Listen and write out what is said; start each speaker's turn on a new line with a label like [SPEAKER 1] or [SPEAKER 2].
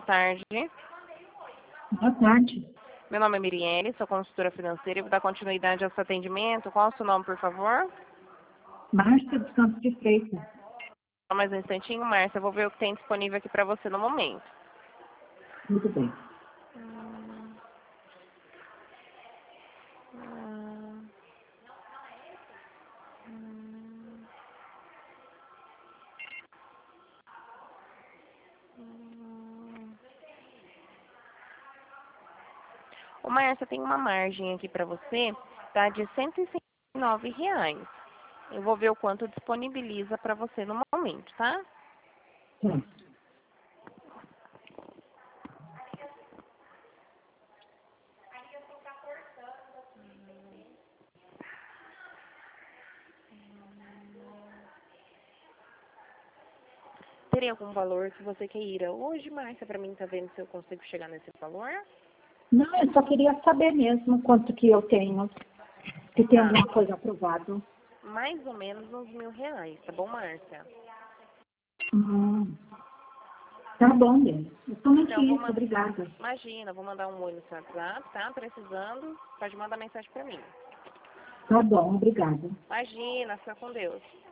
[SPEAKER 1] tarde.
[SPEAKER 2] Boa tarde.
[SPEAKER 1] Meu nome é Mirielle, sou consultora financeira e vou dar continuidade ao seu atendimento. Qual é o seu nome, por favor?
[SPEAKER 2] Márcia dos Campos de Freitas.
[SPEAKER 1] Só mais um instantinho, Márcia. Eu vou ver o que tem disponível aqui para você no momento.
[SPEAKER 2] Muito bem.
[SPEAKER 1] Ô, Márcia, tem uma margem aqui para você, tá? De R$ 169. Eu vou ver o quanto disponibiliza para você no momento, tá?
[SPEAKER 2] Tá.
[SPEAKER 1] Teria algum valor que você queira hoje, Márcia, para mim tá vendo se eu consigo chegar nesse valor?
[SPEAKER 2] Não, eu só queria saber mesmo quanto que eu tenho. Se tem alguma coisa aprovada.
[SPEAKER 1] Mais ou menos uns R$ 1.000, tá bom, Márcia?
[SPEAKER 2] Tá bom mesmo. Somente
[SPEAKER 1] Então,
[SPEAKER 2] isso, obrigada.
[SPEAKER 1] Imagina, vou mandar um oi no seu WhatsApp, tá? Precisando, pode mandar mensagem para mim.
[SPEAKER 2] Tá bom, obrigada.
[SPEAKER 1] Imagina, fica com Deus.